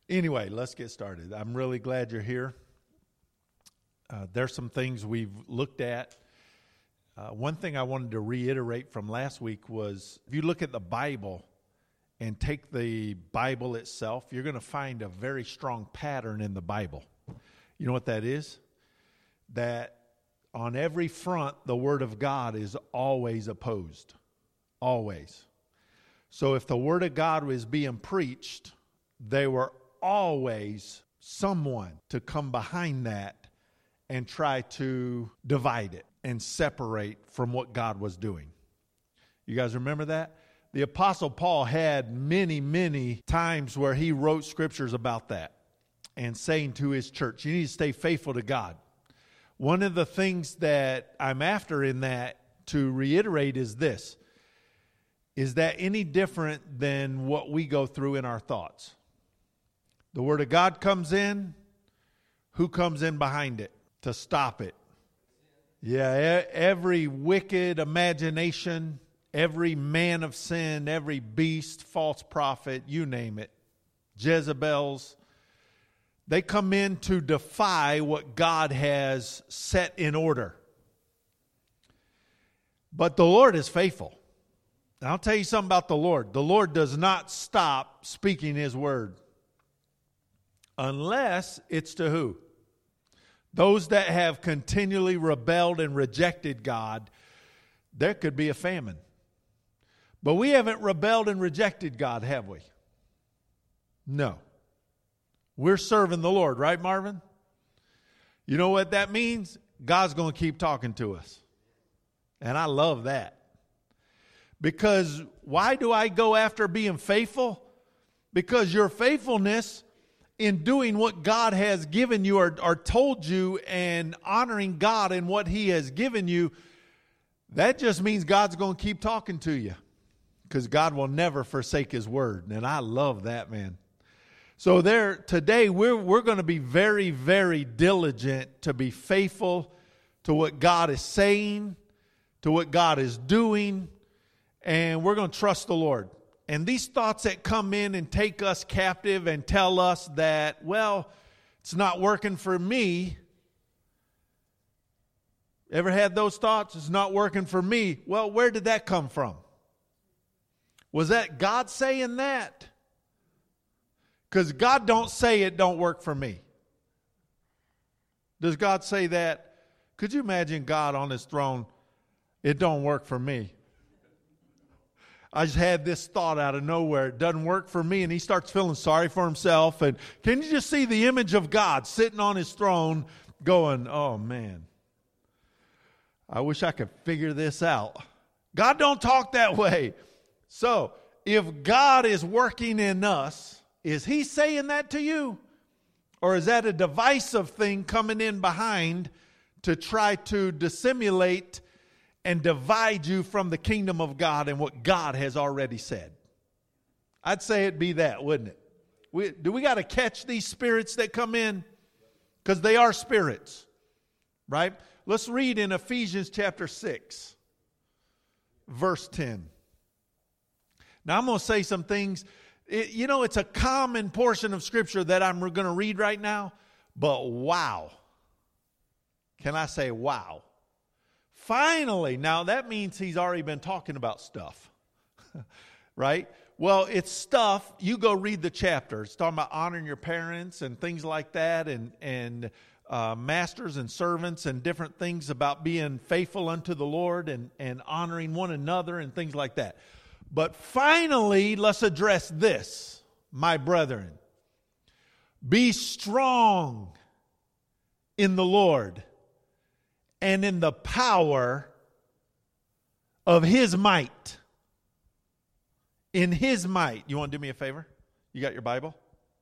Anyway, let's get started. I'm really glad you're here. There's some things we've looked at. One thing I wanted to reiterate from last week was if you look at the Bible and take the Bible itself, you're going to find a very strong pattern in the Bible. You know what that is? That on every front, the Word of God is always opposed. Always. So if the Word of God was being preached, they were always someone to come behind that and try to divide it and separate from what God was doing. You guys remember that? The Apostle Paul had many times where he wrote scriptures about that and saying to his church, you need to stay faithful to God. One of the things that I'm after in that to reiterate is this. Is that any different than what we go through in our thoughts? The Word of God comes in. Who comes in behind it to stop it? Yeah, every wicked imagination, every man of sin, every beast, false prophet, you name it, Jezebels, they come in to defy what God has set in order. But the Lord is faithful. And I'll tell you something about the Lord. The Lord does not stop speaking His word. Unless it's to who? Those that have continually rebelled and rejected God, there could be a famine. But we haven't rebelled and rejected God, have we? No. We're serving the Lord, right, Marvin? You know what that means? God's going to keep talking to us. And I love that. Because why do I go after being faithful? Because your faithfulness in doing what God has given you or told you and honoring God in what He has given you, that just means God's going to keep talking to you. Because God will never forsake His word. And I love that, man. So today we're going to be very diligent to be faithful to what God is saying, to what God is doing, and we're going to trust the Lord. And these thoughts that come in and take us captive and tell us that, well, it's not working for me. Ever had those thoughts? It's not working for me. Well, where did that come from? Was that God saying that? Because God don't say it don't work for me. Does God say that? Could you imagine God on His throne? It don't work for me. I just had this thought out of nowhere. It doesn't work for me. And he starts feeling sorry for himself. And can you just see the image of God sitting on His throne going, oh man, I wish I could figure this out. God don't talk that way. So if God is working in us, is He saying that to you? Or is that a divisive thing coming in behind to try to dissimulate and divide you from the kingdom of God and what God has already said? I'd say it'd be that, wouldn't it? Do we got to catch these spirits that come in? Because they are spirits, right? Let's read in Ephesians chapter 6, verse 10. Now I'm going to say some things. It's a common portion of Scripture that I'm going to read right now, but wow. Can I say wow? Finally, now that means he's already been talking about stuff, right? Well, it's stuff. You go read the chapter. It's talking about honoring your parents and things like that, and masters and servants and different things about being faithful unto the Lord and honoring one another and things like that. But finally, let's address this, my brethren. Be strong in the Lord and in the power of His might. In His might. You want to do me a favor? You got your Bible?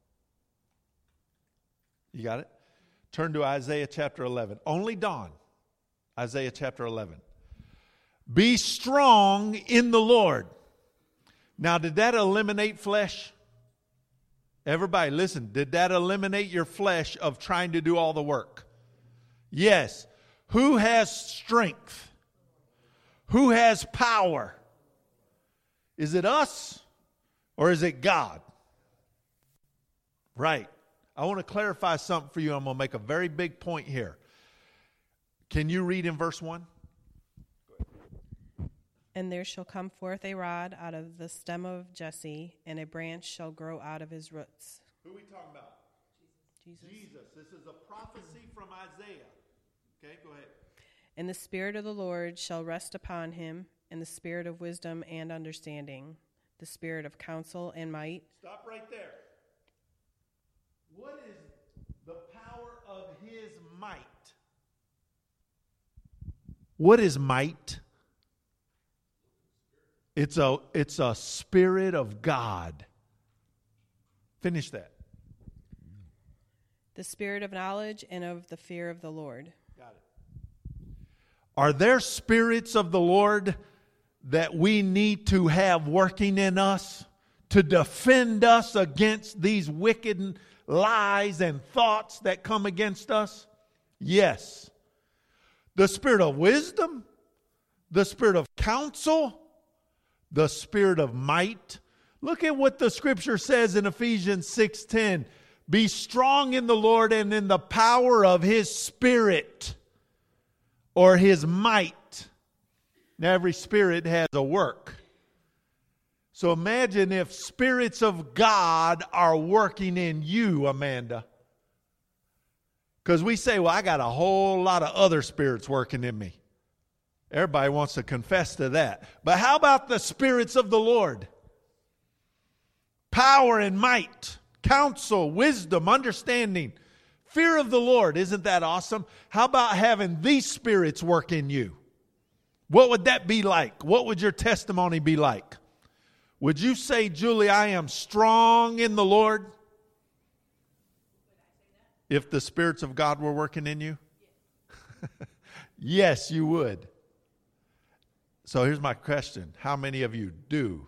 You got it? Turn to Isaiah chapter 11. Only dawn. Isaiah chapter 11. Be strong in the Lord. Now, did that eliminate flesh? Everybody, listen. Did that eliminate your flesh of trying to do all the work? Yes. Who has strength? Who has power? Is it us or is it God? Right. I want to clarify something for you. I'm going to make a very big point here. Can you read in verse 1? And there shall come forth a rod out of the stem of Jesse, and a branch shall grow out of his roots. Who are we talking about? Jesus. This is a prophecy from Isaiah. Okay, go ahead. And the Spirit of the Lord shall rest upon him, and the Spirit of wisdom and understanding, the Spirit of counsel and might. Stop right there. What is the power of his might? What is might? It's a Spirit of God. Finish that. The Spirit of knowledge and of the fear of the Lord. Got it. Are there spirits of the Lord that we need to have working in us to defend us against these wicked lies and thoughts that come against us? Yes. The Spirit of wisdom, the Spirit of counsel, the Spirit of might. Look at what the Scripture says in Ephesians 6:10. Be strong in the Lord and in the power of His Spirit or His might. Now, every spirit has a work. So imagine if spirits of God are working in you, Amanda. Because we say, well, I got a whole lot of other spirits working in me. Everybody wants to confess to that. But how about the spirits of the Lord? Power and might, counsel, wisdom, understanding, fear of the Lord. Isn't that awesome? How about having these spirits work in you? What would that be like? What would your testimony be like? Would you say, Julie, I am strong in the Lord? If the spirits of God were working in you? Yes, you would. So here's my question. How many of you do?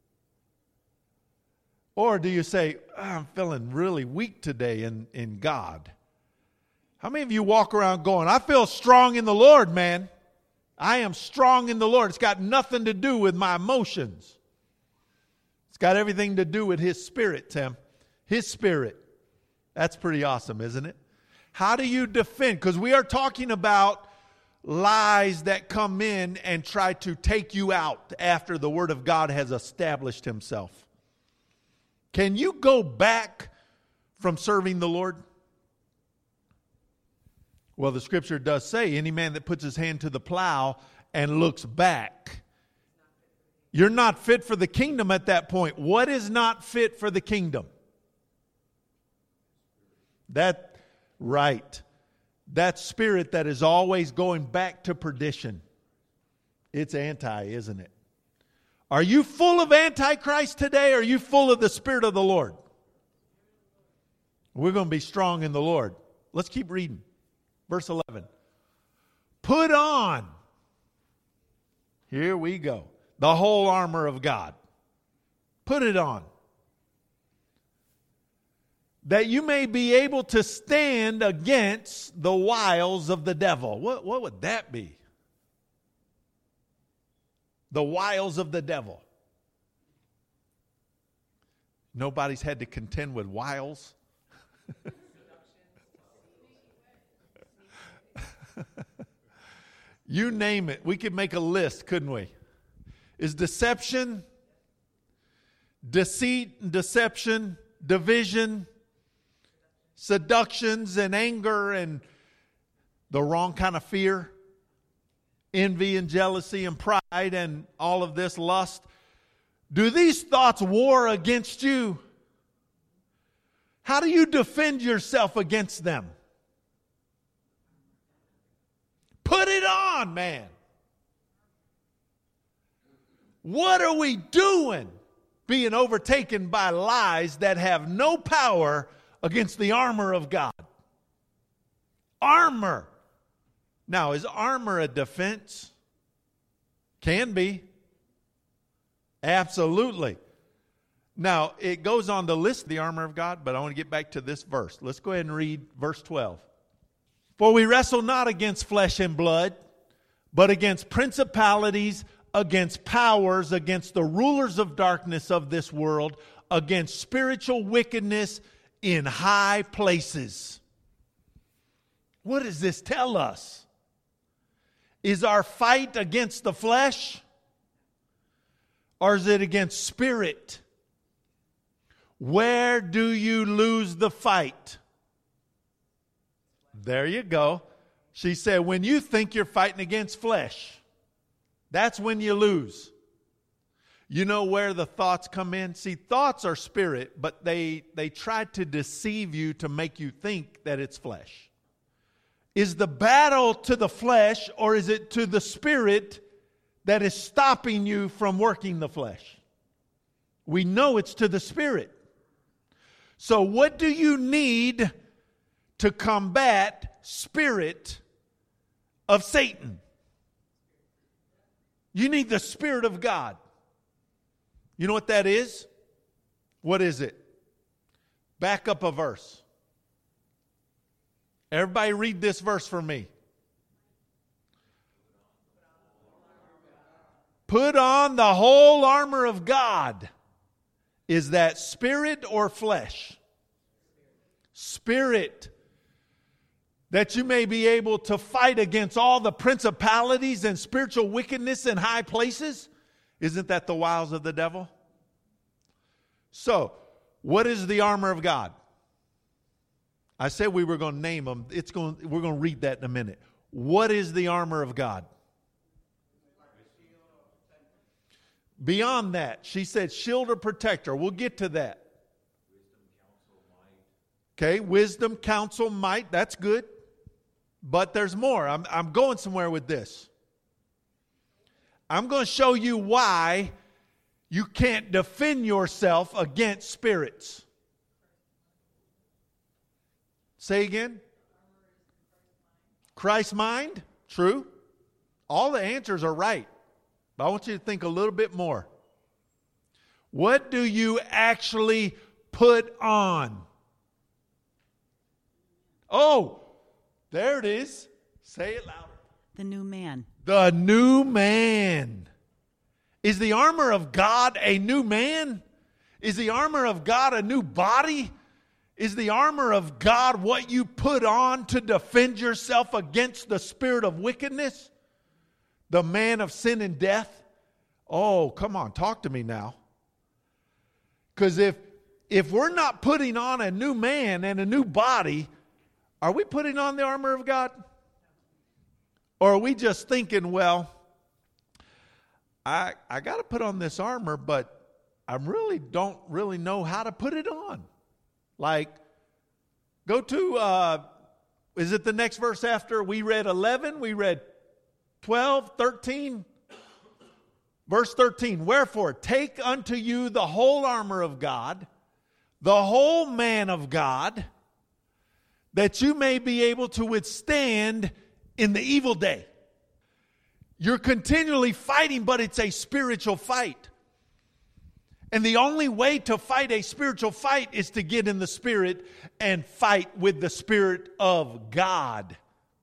Or do you say, I'm feeling really weak today in God? How many of you walk around going, I feel strong in the Lord, man. I am strong in the Lord. It's got nothing to do with my emotions. It's got everything to do with His Spirit, Tim. His Spirit. That's pretty awesome, isn't it? How do you defend? Because we are talking about lies that come in and try to take you out after the Word of God has established Himself. Can you go back from serving the Lord? Well, the Scripture does say, any man that puts his hand to the plow and looks back, you're not fit for the kingdom at that point. What is not fit for the kingdom? Right. That spirit that is always going back to perdition. It's anti, isn't it? Are you full of Antichrist today, or are you full of the Spirit of the Lord? We're going to be strong in the Lord. Let's keep reading. Verse 11. Put on. Here we go. The whole armor of God. Put it on. That you may be able to stand against the wiles of the devil. What would that be? The wiles of the devil. Nobody's had to contend with wiles. You name it. We could make a list, couldn't we? Is deception, deceit, deception, division, seductions and anger and the wrong kind of fear, envy and jealousy and pride and all of this lust. Do these thoughts war against you? How do you defend yourself against them? Put it on, man. What are we doing being overtaken by lies that have no power against the armor of God? Armor. Now, is armor a defense? Can be. Absolutely. Now, it goes on to list the armor of God, but I want to get back to this verse. Let's go ahead and read verse 12. For we wrestle not against flesh and blood, but against principalities, against powers, against the rulers of darkness of this world, against spiritual wickedness in high places. What does this tell us? Is our fight against the flesh? Or is it against spirit? Where do you lose the fight? There you go. She said, when you think you're fighting against flesh, that's when you lose. You know where the thoughts come in? See, thoughts are spirit, but they try to deceive you to make you think that it's flesh. Is the battle to the flesh, or is it to the spirit that is stopping you from working the flesh? We know it's to the spirit. So what do you need to combat spirit of Satan? You need the Spirit of God. You know what that is? What is it? Back up a verse. Everybody read this verse for me. Put on the whole armor of God. Is that spirit or flesh? Spirit. That you may be able to fight against all the principalities and spiritual wickedness in high places. Isn't that the wiles of the devil? So, what is the armor of God? I said we were going to name them. We're going to read that in a minute. What is the armor of God? Beyond that, she said shield or protector. We'll get to that. Okay, wisdom, counsel, might. That's good. But there's more. I'm going somewhere with this. I'm going to show you why you can't defend yourself against spirits. Say again. Christ's mind? True. All the answers are right. But I want you to think a little bit more. What do you actually put on? Oh, there it is. Say it louder. The new man. The new man. Is the armor of God a new man? Is the armor of God a new body? Is the armor of God what you put on to defend yourself against the spirit of wickedness? The man of sin and death? Oh, come on, talk to me now. Because if we're not putting on a new man and a new body, are we putting on the armor of God? Or are we just thinking, well, I got to put on this armor, but I really don't really know how to put it on. Like, go to, is it the next verse after we read 11? We read 12, 13. Verse 13, wherefore take unto you the whole armor of God, the whole man of God, that you may be able to withstand in the evil day. You're continually fighting, but it's a spiritual fight. And the only way to fight a spiritual fight is to get in the Spirit and fight with the Spirit of God.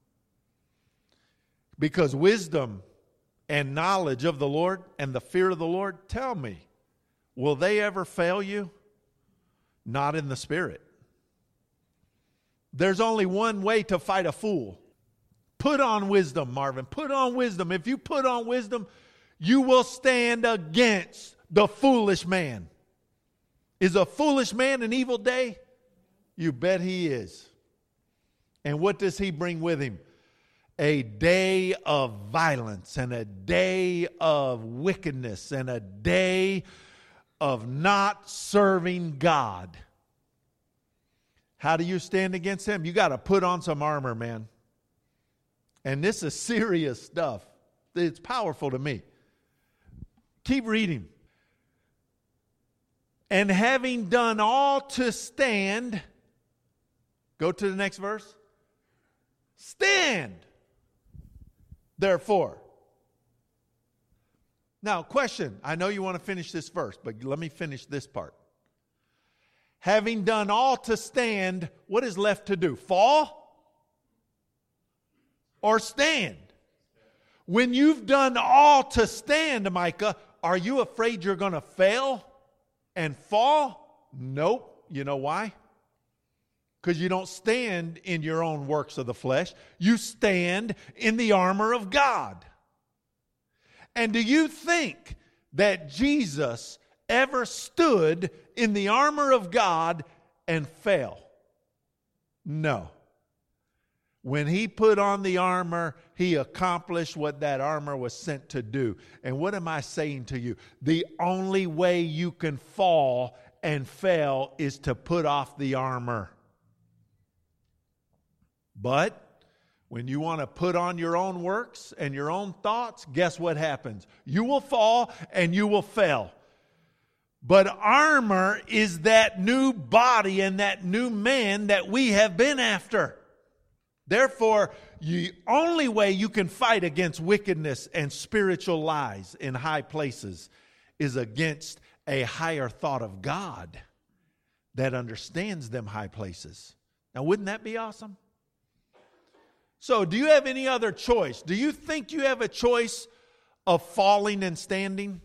Because wisdom and knowledge of the Lord and the fear of the Lord, tell me, will they ever fail you? Not in the Spirit. There's only one way to fight a fool. Put on wisdom, Marvin. Put on wisdom. If you put on wisdom, you will stand against the foolish man. Is a foolish man an evil day? You bet he is. And what does he bring with him? A day of violence and a day of wickedness and a day of not serving God. How do you stand against him? You got to put on some armor, man. And this is serious stuff. It's powerful to me. Keep reading. And having done all to stand, go to the next verse. Stand, therefore. Now, question. I know you want to finish this verse, but let me finish this part. Having done all to stand, what is left to do? Fall? Or stand? When you've done all to stand, Micah, are you afraid you're going to fail and fall? Nope. You know why? Because you don't stand in your own works of the flesh. You stand in the armor of God. And do you think that Jesus ever stood in the armor of God and fell? No. When he put on the armor, he accomplished what that armor was sent to do. And what am I saying to you? The only way you can fall and fail is to put off the armor. But when you want to put on your own works and your own thoughts, guess what happens? You will fall and you will fail. But armor is that new body and that new man that we have been after. Therefore, the only way you can fight against wickedness and spiritual lies in high places is against a higher thought of God that understands them high places. Now, wouldn't that be awesome? So, do you have any other choice? Do you think you have a choice of falling and standing?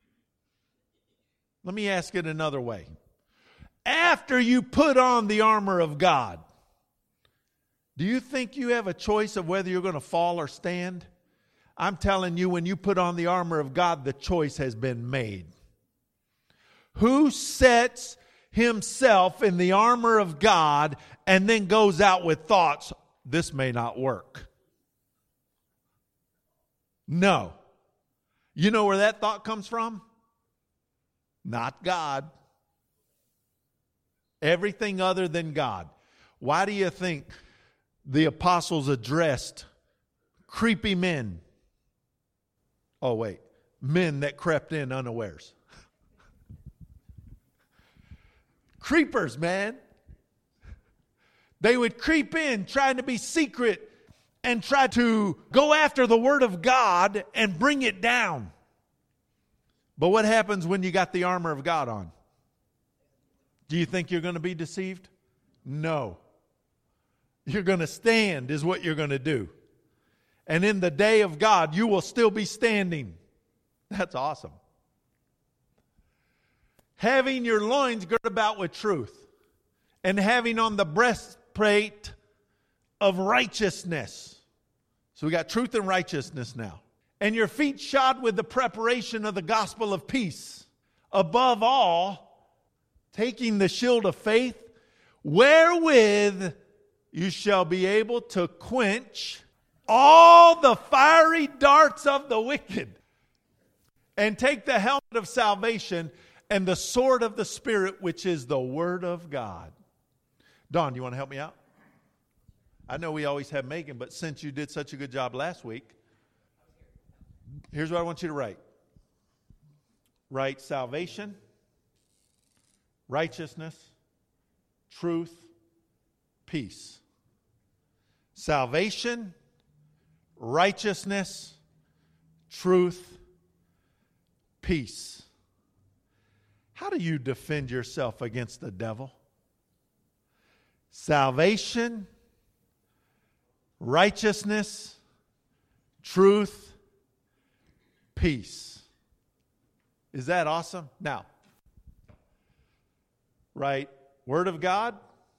Let me ask it another way. After you put on the armor of God, do you think you have a choice of whether you're going to fall or stand? I'm telling you, when you put on the armor of God, the choice has been made. Who sets himself in the armor of God and then goes out with thoughts, this may not work? No. You know where that thought comes from? Not God. Everything other than God. Why do you think the apostles addressed creepy men? Oh, wait. Men that crept in unawares. Creepers, man. They would creep in trying to be secret and try to go after the Word of God and bring it down. But what happens when you got the armor of God on? Do you think you're going to be deceived? No. You're going to stand is what you're going to do. And in the day of God, you will still be standing. That's awesome. Having your loins girt about with truth, and having on the breastplate of righteousness. So we got truth and righteousness now. And your feet shod with the preparation of the gospel of peace. Above all, taking the shield of faith, wherewith you shall be able to quench all the fiery darts of the wicked. And take the helmet of salvation and the sword of the Spirit, which is the Word of God. Dawn, do you want to help me out? I know we always have Megan, but since you did such a good job last week, here's what I want you to write. Write salvation, righteousness, truth, peace. Salvation, righteousness, truth, peace. How do you defend yourself against the devil? Salvation, righteousness, truth, peace. Is that awesome? Now, write Word of God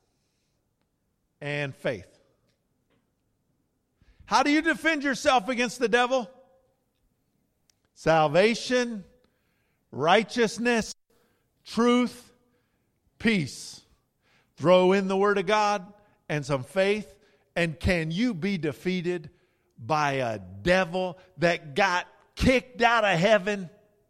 and faith. How do you defend yourself against the devil? Salvation, righteousness, truth, peace. Throw in the Word of God and some faith, and can you be defeated by a devil that got kicked out of heaven?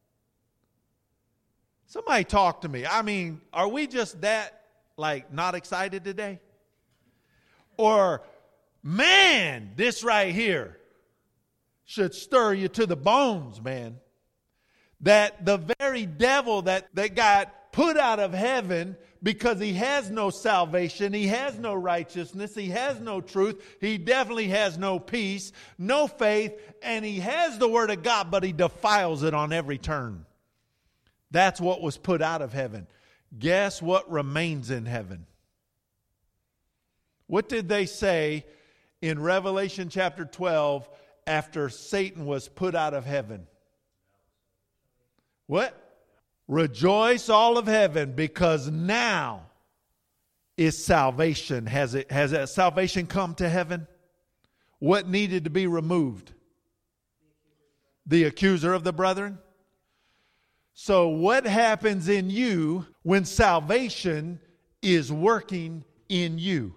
Somebody talk to me. I mean, are we just that, not excited today? Or, man, this right here should stir you to the bones, man. That the very devil that got put out of heaven because he has no salvation, he has no righteousness, he has no truth, he definitely has no peace, no faith, and he has the Word of God, but he defiles it on every turn. That's what was put out of heaven. Guess what remains in heaven? What did they say in Revelation chapter 12 after Satan was put out of heaven? What? Rejoice all of heaven, because now is salvation. Has that salvation come to heaven? What needed to be removed? The accuser of the brethren. So what happens in you when salvation is working in you?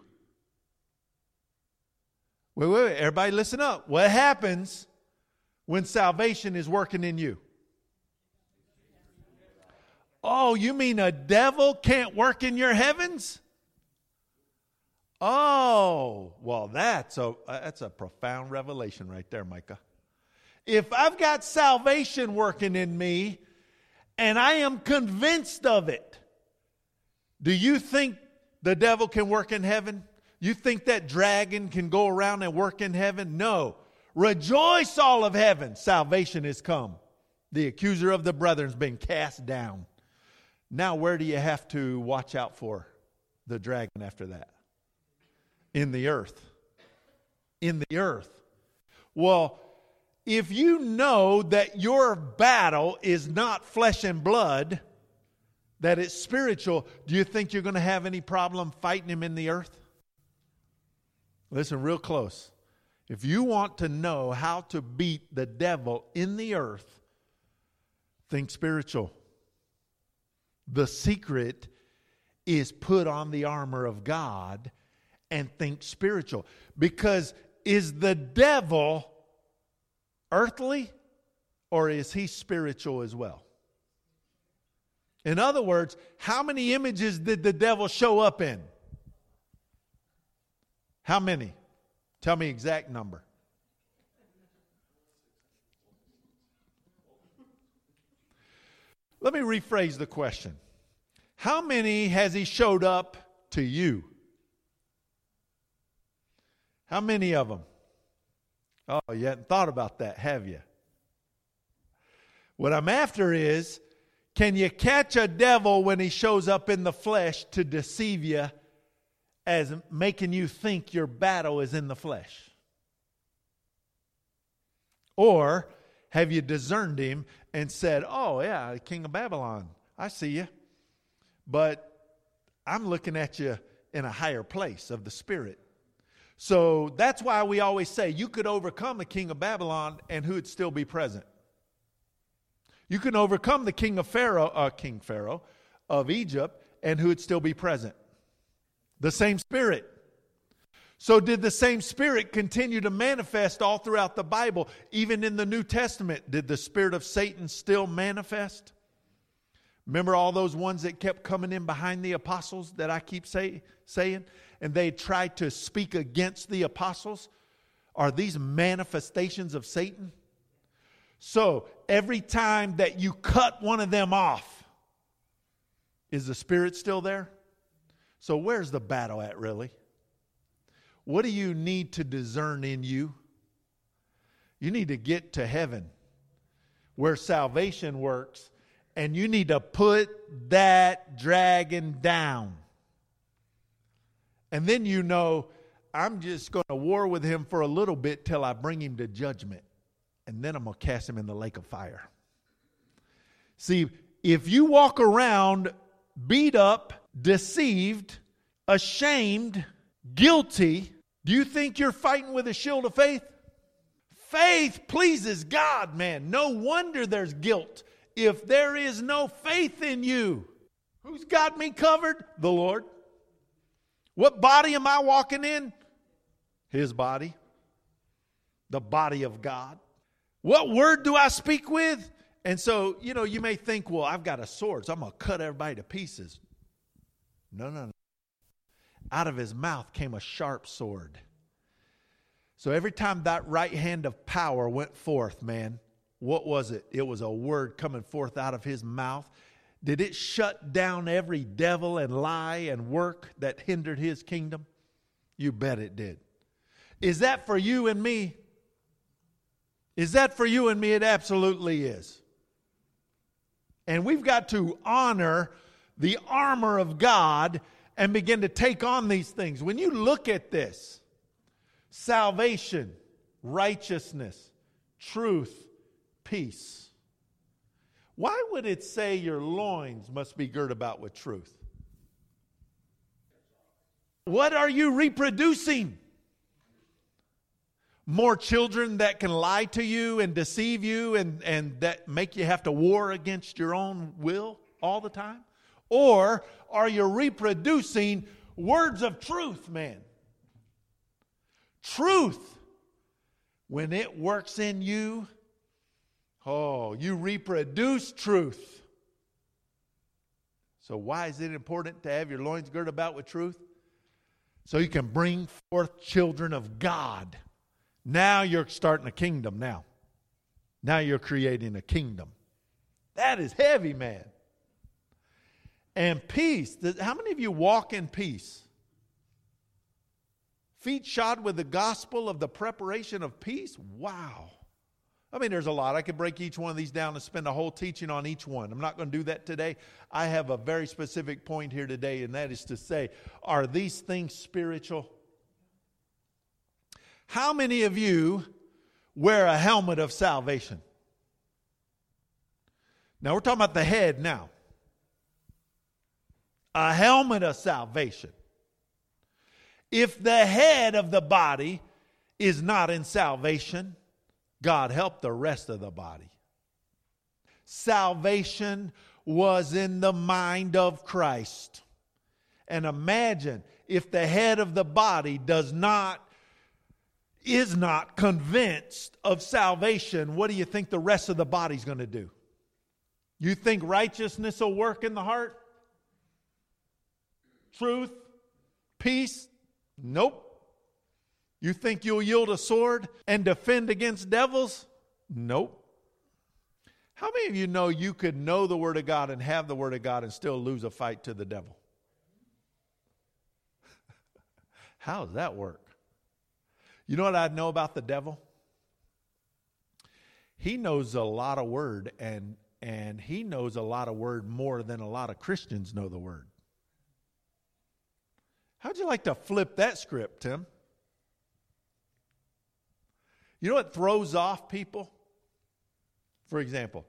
Wait. Everybody listen up. What happens when salvation is working in you? Oh, you mean a devil can't work in your heavens? Oh, well, that's a profound revelation right there, Micah. If I've got salvation working in me and I am convinced of it, do you think the devil can work in heaven? You think that dragon can go around and work in heaven? No. Rejoice, all of heaven. Salvation has come. The accuser of the brethren has been cast down. Now, where do you have to watch out for the dragon after that? In the earth. In the earth. Well, if you know that your battle is not flesh and blood, that it's spiritual, do you think you're going to have any problem fighting him in the earth? Listen real close. If you want to know how to beat the devil in the earth, think spiritual. The secret is put on the armor of God and think spiritual. Because is the devil earthly or is he spiritual as well? In other words, how many images did the devil show up in? How many? Tell me exact number. Let me rephrase the question. How many has he showed up to you? How many of them? Oh, you hadn't thought about that, have you? What I'm after is, can you catch a devil when he shows up in the flesh to deceive you as making you think your battle is in the flesh? Or have you discerned him and said, oh yeah, the king of Babylon, I see you, but I'm looking at you in a higher place of the spirit. So that's why we always say you could overcome the king of Babylon and who would still be present? You can overcome the King Pharaoh of Egypt and who would still be present? The same spirit. So did the same spirit continue to manifest all throughout the Bible? Even in the New Testament, did the spirit of Satan still manifest? Remember all those ones that kept coming in behind the apostles that I keep saying? And they tried to speak against the apostles? Are these manifestations of Satan? So every time that you cut one of them off, is the spirit still there? So where's the battle at really? What do you need to discern in you? You need to get to heaven where salvation works, and you need to put that dragon down. And then you know, I'm just going to war with him for a little bit till I bring him to judgment. And then I'm going to cast him in the lake of fire. See, if you walk around beat up, deceived, ashamed, guilty, do you think you're fighting with a shield of faith? Faith pleases God, man. No wonder there's guilt if there is no faith in you. Who's got me covered? The Lord. What body am I walking in? His body. The body of God. What word do I speak with? And so, you may think, well, I've got a sword, so I'm going to cut everybody to pieces. No. Out of his mouth came a sharp sword. So every time that right hand of power went forth, man, what was it? It was a word coming forth out of his mouth. Did it shut down every devil and lie and work that hindered his kingdom? You bet it did. Is that for you and me? Is that for you and me? It absolutely is. And we've got to honor the armor of God and begin to take on these things. When you look at this, salvation, righteousness, truth, peace. Why would it say your loins must be girt about with truth? What are you reproducing? More children that can lie to you and deceive you and that make you have to war against your own will all the time? Or are you reproducing words of truth, man? Truth, when it works in you, oh, you reproduce truth. So why is it important to have your loins girded about with truth? So you can bring forth children of God. Now you're starting a kingdom now. Now you're creating a kingdom. That is heavy, man. And peace. How many of you walk in peace? Feet shod with the gospel of the preparation of peace? Wow. I mean, there's a lot. I could break each one of these down and spend a whole teaching on each one. I'm not going to do that today. I have a very specific point here today, and that is to say, are these things spiritual? How many of you wear a helmet of salvation? Now, we're talking about the head now. A helmet of salvation. If the head of the body is not in salvation, God help the rest of the body. Salvation was in the mind of Christ. And imagine if the head of the body is not convinced of salvation, what do you think the rest of the body's going to do? You think righteousness will work in the heart? Truth? Peace? Nope. You think you'll yield a sword and defend against devils? Nope. How many of you know you could know the Word of God and have the Word of God and still lose a fight to the devil? How does that work? You know what I know about the devil? He knows a lot of Word, and he knows a lot of Word more than a lot of Christians know the Word. How'd you like to flip that script, Tim? You know what throws off people? For example,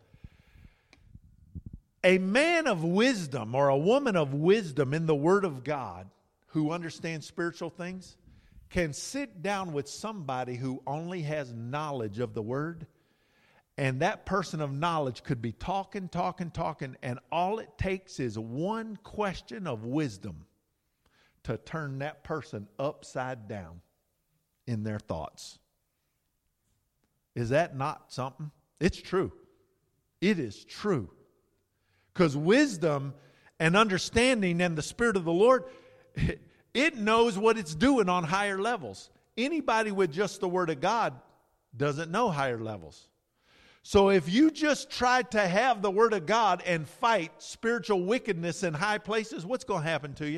a man of wisdom or a woman of wisdom in the Word of God who understands spiritual things can sit down with somebody who only has knowledge of the Word, and that person of knowledge could be talking, and all it takes is one question of wisdom to turn that person upside down in their thoughts. Is that not something? It's true. It is true. Because wisdom and understanding and the Spirit of the Lord, it knows what it's doing on higher levels. Anybody with just the Word of God doesn't know higher levels. So if you just try to have the Word of God and fight spiritual wickedness in high places, what's going to happen to you?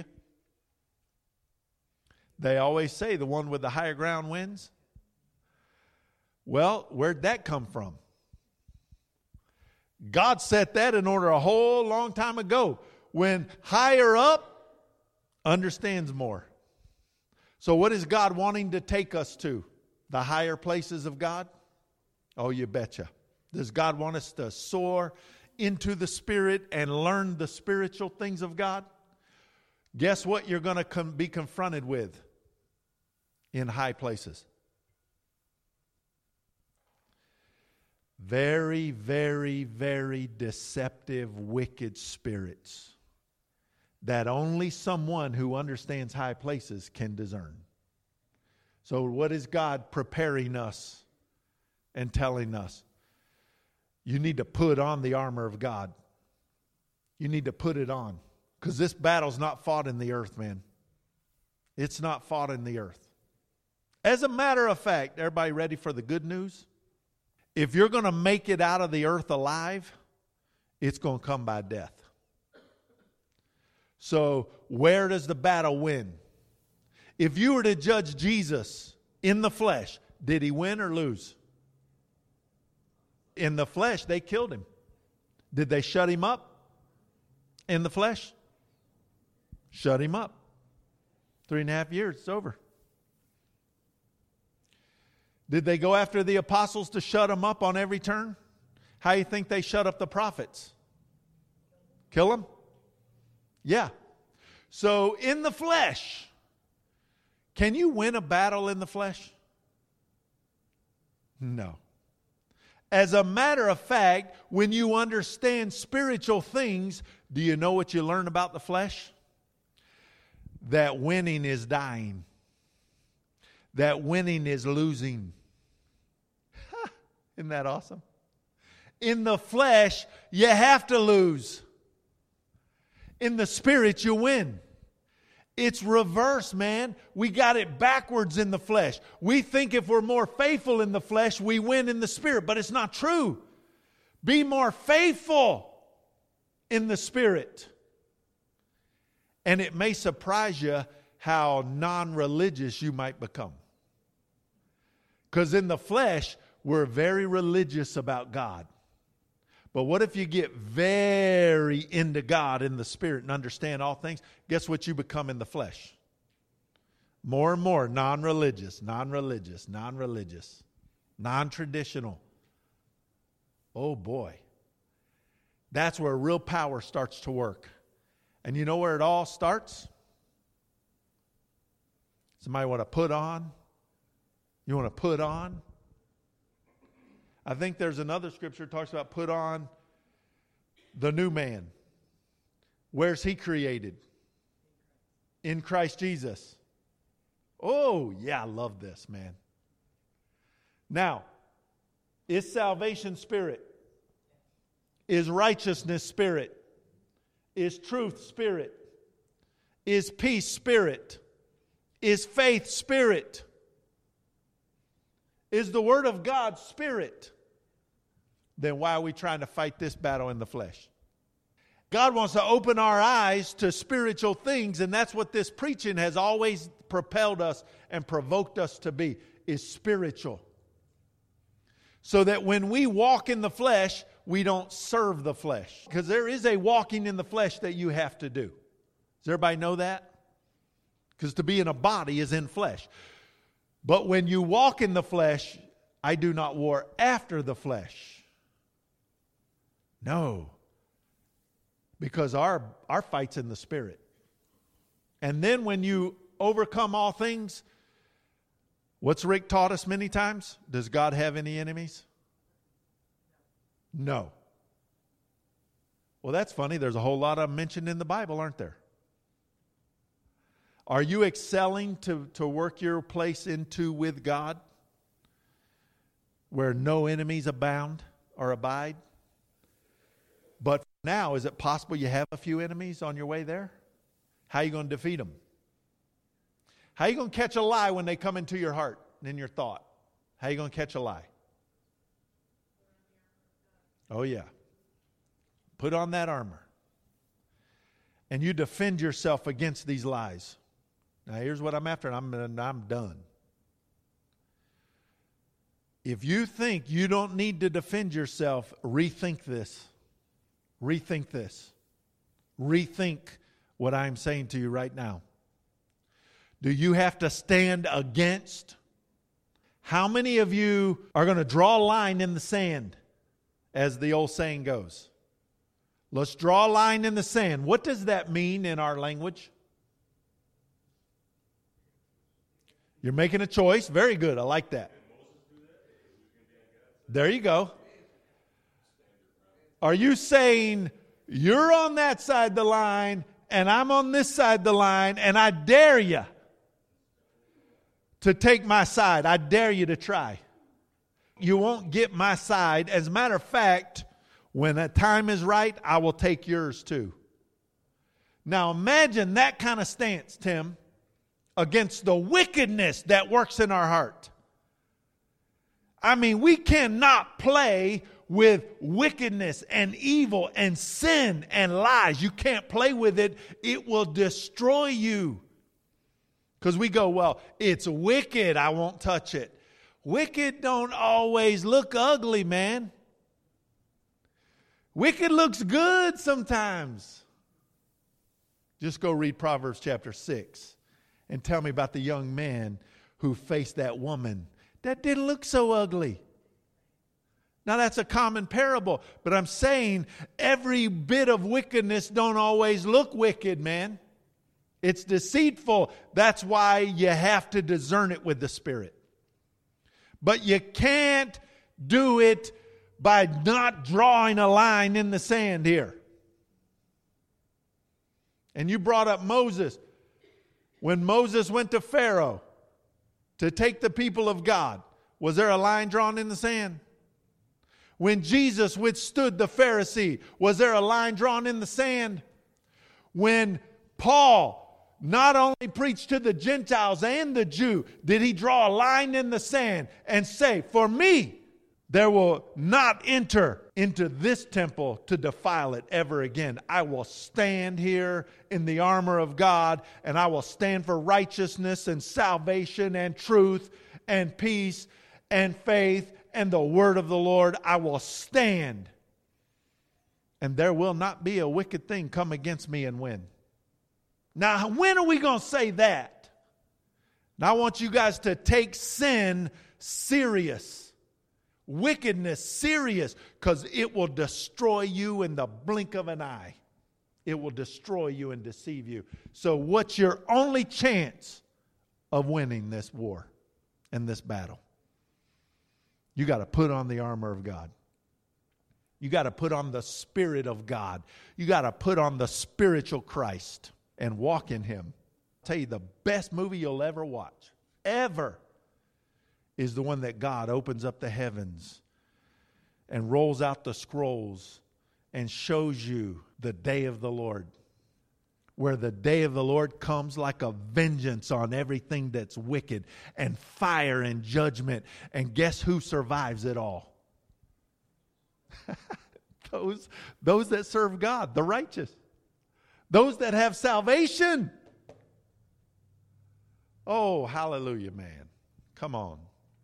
They always say the one with the higher ground wins. Well, where'd that come from? God set that in order a whole long time ago, when higher up understands more. So what is God wanting to take us to? The higher places of God? Oh, you betcha. Does God want us to soar into the Spirit and learn the spiritual things of God? Guess what you're going to be confronted with in high places? Very, very, very deceptive, wicked spirits that only someone who understands high places can discern. So what is God preparing us and telling us? You need to put on the armor of God. You need to put it on. Because this battle's not fought in the earth, man. It's not fought in the earth. As a matter of fact, everybody ready for the good news? If you're going to make it out of the earth alive, it's going to come by death. So where does the battle win? If you were to judge Jesus in the flesh, did he win or lose? In the flesh, they killed him. Did they shut him up in the flesh? Shut him up. 3.5 years, it's over. Did they go after the apostles to shut them up on every turn? How do you think they shut up the prophets? Kill them? Yeah. So in the flesh, Can you win a battle in the flesh? No. As a matter of fact, when you understand spiritual things, do you know what you learn about the flesh? That winning is dying. That winning is losing. Isn't that awesome? In the flesh, you have to lose. In the spirit, you win. It's reverse, man. We got it backwards in the flesh. We think if we're more faithful in the flesh, we win in the spirit, but it's not true. Be more faithful in the spirit. And it may surprise you how non-religious you might become. Because in the flesh, we're very religious about God. But what if you get very into God in the spirit and understand all things? Guess what you become in the flesh? More and more non-religious, non-religious, non-religious, non-traditional. Oh boy. That's where real power starts to work. And you know where it all starts? Somebody want to put on? You want to put on? I think there's another scripture that talks about put on the new man. Where's he created? In Christ Jesus. Oh, yeah, I love this, man. Now, is salvation spirit? Is righteousness spirit? Is truth spirit? Is peace spirit? Is faith spirit? Is the Word of God spirit? Then why are we trying to fight this battle in the flesh? God wants to open our eyes to spiritual things, and that's what this preaching has always propelled us and provoked us to be, is spiritual. So that when we walk in the flesh, we don't serve the flesh. Because there is a walking in the flesh that you have to do. Does everybody know that? Because to be in a body is in flesh. But when you walk in the flesh, I do not war after the flesh. No. Because our fight's in the spirit. And then when you overcome all things, what's Rick taught us many times? Does God have any enemies? No. Well, that's funny. There's a whole lot of them mentioned in the Bible, aren't there? Are you excelling to work your place into with God? Where no enemies abound or abide? But now, is it possible you have a few enemies on your way there? How are you going to defeat them? How are you going to catch a lie when they come into your heart and in your thought? How are you going to catch a lie? Oh, yeah. Put on that armor. And you defend yourself against these lies. Now, here's what I'm after, and I'm done. If you think you don't need to defend yourself, rethink this. Rethink this. Rethink what I'm saying to you right now. Do you have to stand against? How many of you are going to draw a line in the sand, as the old saying goes? Let's draw a line in the sand. What does that mean in our language? You're making a choice. Very good. I like that. There you go. Are you saying you're on that side of the line and I'm on this side of the line and I dare you to take my side? I dare you to try. You won't get my side. As a matter of fact, when the time is right, I will take yours too. Now imagine that kind of stance, Tim, against the wickedness that works in our heart. I mean, we cannot play with wickedness and evil and sin and lies. You can't play with it. It will destroy you. Because we go, well, it's wicked. I won't touch it. Wicked don't always look ugly, man. Wicked looks good sometimes. Just go read Proverbs chapter 6 and tell me about the young man who faced that woman that didn't look so ugly. Now that's a common parable, but I'm saying every bit of wickedness don't always look wicked, man. It's deceitful. That's why you have to discern it with the Spirit. But you can't do it by not drawing a line in the sand here. And you brought up Moses. When Moses went to Pharaoh to take the people of God, was there a line drawn in the sand? When Jesus withstood the Pharisee, was there a line drawn in the sand? When Paul not only preached to the Gentiles and the Jew, did he draw a line in the sand and say, for me, there will not enter into this temple to defile it ever again. I will stand here in the armor of God, and I will stand for righteousness and salvation and truth and peace and faith and the word of the Lord. I will stand, and there will not be a wicked thing come against me and win. Now, when are we going to say that? Now, I want you guys to take sin serious, wickedness serious, because it will destroy you in the blink of an eye. It will destroy you and deceive you. So what's your only chance of winning this war and this battle? You got to put on the armor of God. You got to put on the Spirit of God. You got to put on the spiritual Christ and walk in Him. I'll tell you, the best movie you'll ever watch, ever, is the one that God opens up the heavens and rolls out the scrolls and shows you the day of the Lord. Where the day of the Lord comes like a vengeance on everything that's wicked, and fire and judgment. And guess who survives it all? Those that serve God, the righteous. Those that have salvation. Oh, hallelujah, man. Come on.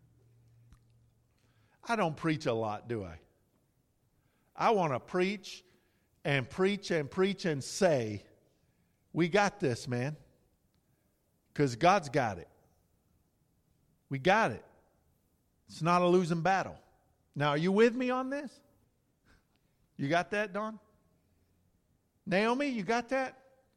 I don't preach a lot, do I? I want to preach and preach and preach and say, we got this, man. Because God's got it. We got it. It's not a losing battle. Now, are you with me on this? You got that, Dawn? Naomi, you got that?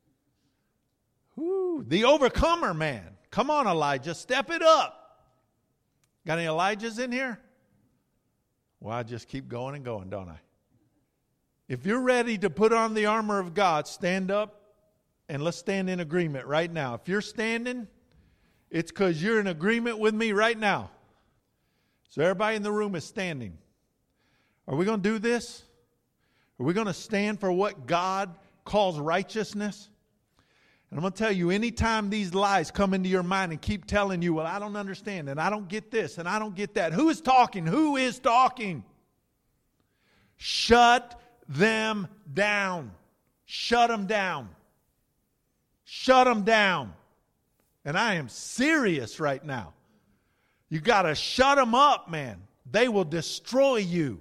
Woo, the overcomer, man. Come on, Elijah, step it up. Got any Elijahs in here? Well, I just keep going and going, don't I? If you're ready to put on the armor of God, stand up and let's stand in agreement right now. If you're standing, it's because you're in agreement with me right now. So everybody in the room is standing. Are we going to do this? Are we going to stand for what God calls righteousness? And I'm going to tell you, anytime these lies come into your mind and keep telling you, well, I don't understand, and I don't get this, and I don't get that. Who is talking? Who is talking? Shut them down. Shut them down. Shut them down. And I am serious right now. You got to shut them up, man. They will destroy you.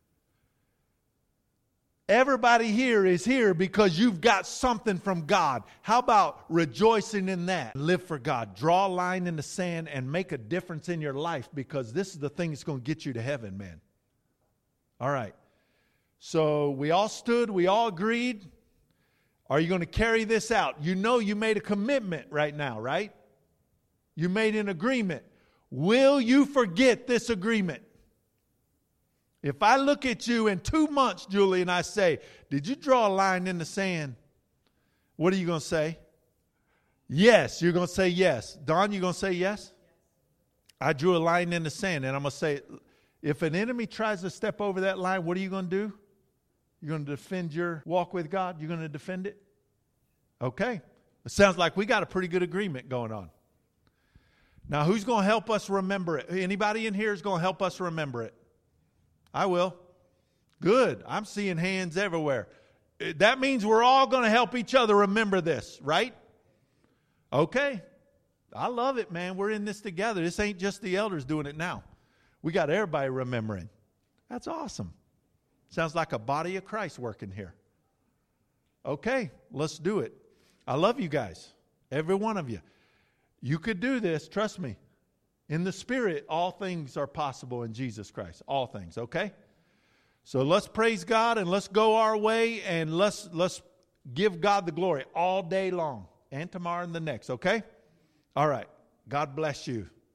Everybody here is here because you've got something from God. How about rejoicing in that? Live for God. Draw a line in the sand and make a difference in your life, because this is the thing that's going to get you to heaven, man. All right. So we all stood. We all agreed. Are you going to carry this out? You know you made a commitment right now, right? You made an agreement. Will you forget this agreement? If I look at you in 2 months, Julie, and I say, did you draw a line in the sand? What are you going to say? Yes, you're going to say yes. Don, you going to say yes? I drew a line in the sand, and I'm going to say, if an enemy tries to step over that line, what are you going to do? You're going to defend your walk with God? You're going to defend it? Okay. It sounds like we got a pretty good agreement going on. Now, who's going to help us remember it? Anybody in here is going to help us remember it? I will. Good. I'm seeing hands everywhere. That means we're all going to help each other remember this, right? Okay. I love it, man. We're in this together. This ain't just the elders doing it now. We got everybody remembering. That's awesome. Sounds like a body of Christ working here. Okay, let's do it. I love you guys, every one of you. You could do this, trust me. In the Spirit, all things are possible in Jesus Christ. All things, okay? So let's praise God and let's go our way and let's give God the glory all day long. and tomorrow and the next, okay? All right. God bless you.